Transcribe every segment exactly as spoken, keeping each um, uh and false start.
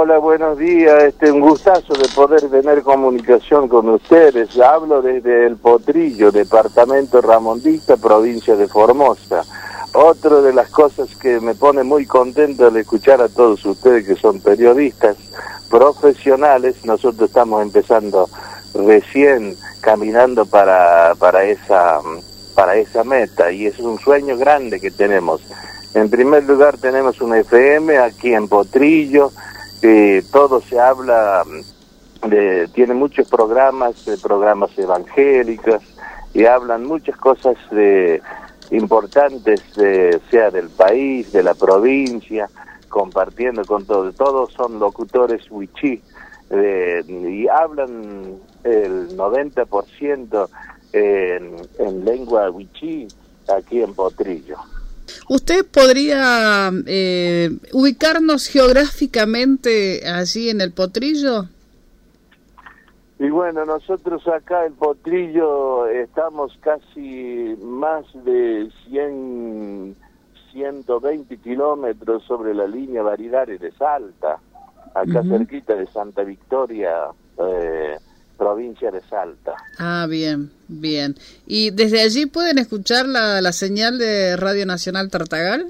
Hola, buenos días. Este, un gustazo de poder tener comunicación con ustedes. Hablo desde El Potrillo, departamento Ramondista, provincia de Formosa. Otra de las cosas que me pone muy contento al escuchar a todos ustedes que son periodistas profesionales, nosotros estamos empezando recién caminando para para esa para esa meta y es un sueño grande que tenemos. En primer lugar tenemos una F M aquí en Potrillo. Eh, todo se habla, de, tiene muchos programas, de programas evangélicos, y hablan muchas cosas de, importantes, de, sea del país, de la provincia, compartiendo con todos. Todos son locutores wichí, eh, y hablan el noventa por ciento en, en lengua wichí aquí en Potrillo. ¿Usted podría eh, ubicarnos geográficamente allí en el Potrillo? Y bueno, nosotros acá en Potrillo estamos casi más de cien, ciento veinte kilómetros sobre la línea Baridares de Salta, acá uh-huh. cerquita de Santa Victoria, eh, provincia de Salta. Ah, bien, bien. ¿Y desde allí pueden escuchar la, la señal de Radio Nacional Tartagal?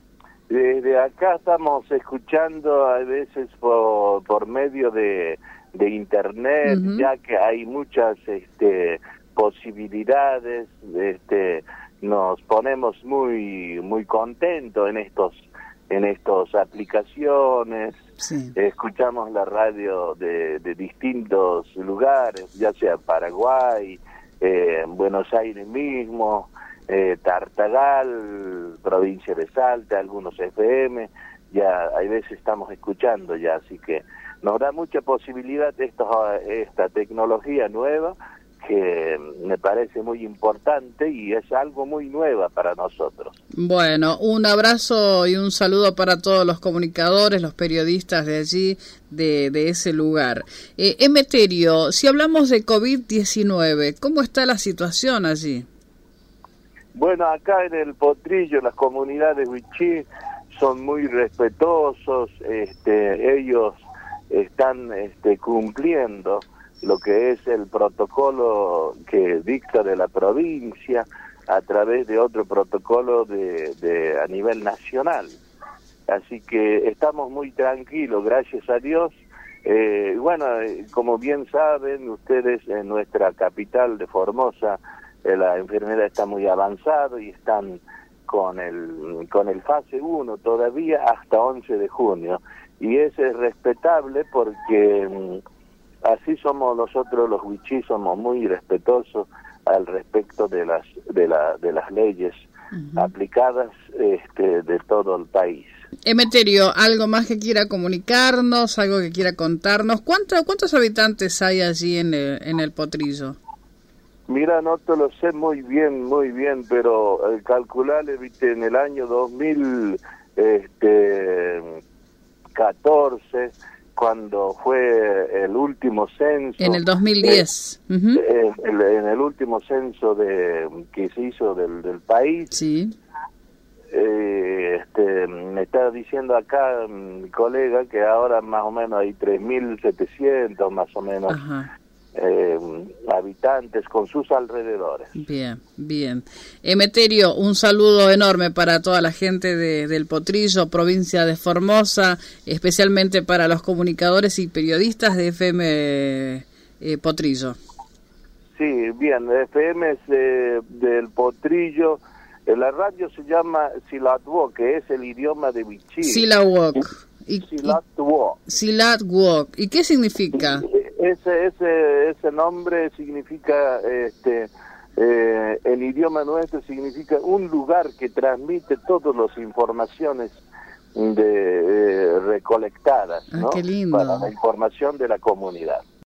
Desde acá estamos escuchando a veces por, por medio de, de internet, uh-huh. ya que hay muchas este, posibilidades. Este, nos ponemos muy muy contentos en estos en estas aplicaciones. Sí. Escuchamos la radio de, de distintos lugares, ya sea Paraguay, eh, Buenos Aires mismo, eh, Tartagal, provincia de Salta, algunos F M, ya hay veces estamos escuchando ya, así que nos da mucha posibilidad esto, esta tecnología nueva, que me parece muy importante y es algo muy nueva para nosotros. Bueno, un abrazo y un saludo para todos los comunicadores, los periodistas de allí, de, de ese lugar. Eh, Emeterio, si hablamos de COVID diecinueve, ¿cómo está la situación allí? Bueno, acá en el Potrillo las comunidades wichí son muy respetuosos, este, ellos están este, cumpliendo lo que es el protocolo que dicta de la provincia a través de otro protocolo de, de a nivel nacional. Así que estamos muy tranquilos, gracias a Dios. Eh, bueno, como bien saben ustedes, en nuestra capital de Formosa, eh, la enfermedad está muy avanzada y están con el con el fase uno todavía hasta once de junio. Y eso es respetable porque así somos nosotros los wichí, somos muy respetuosos al respecto de las de la de las leyes uh-huh. aplicadas este, de todo el país. Emeterio, ¿algo más que quiera comunicarnos, algo que quiera contarnos? ¿Cuánto, ¿Cuántos habitantes hay allí en el, en el Potrillo? Mira, no te lo sé muy bien, muy bien, pero eh, calcularle, viste, en el año dos mil catorce, cuando fue el último censo. En el dos mil diez. Eh, uh-huh. en, en, en el último censo de que se hizo del, del país. Sí. Eh, este, me está diciendo acá mi colega que ahora más o menos hay tres mil setecientos más o menos eh, habitantes con sus alrededores. Bien, bien. Emeterio, un saludo enorme para toda la gente de, del Potrillo, provincia de Formosa, especialmente para los comunicadores y periodistas de F M eh, Potrillo. Sí, bien, F M es eh, del Potrillo. La radio se llama Silatwok, que es el idioma de wichí. Silatwok. ¿Y, Silatwok. Silatwok. ¿Y qué significa? Ese ese ese nombre significa, este, eh, el idioma nuestro significa un lugar que transmite todas las informaciones de eh, recolectadas, ah, ¿no? Qué lindo. Para la información de la comunidad.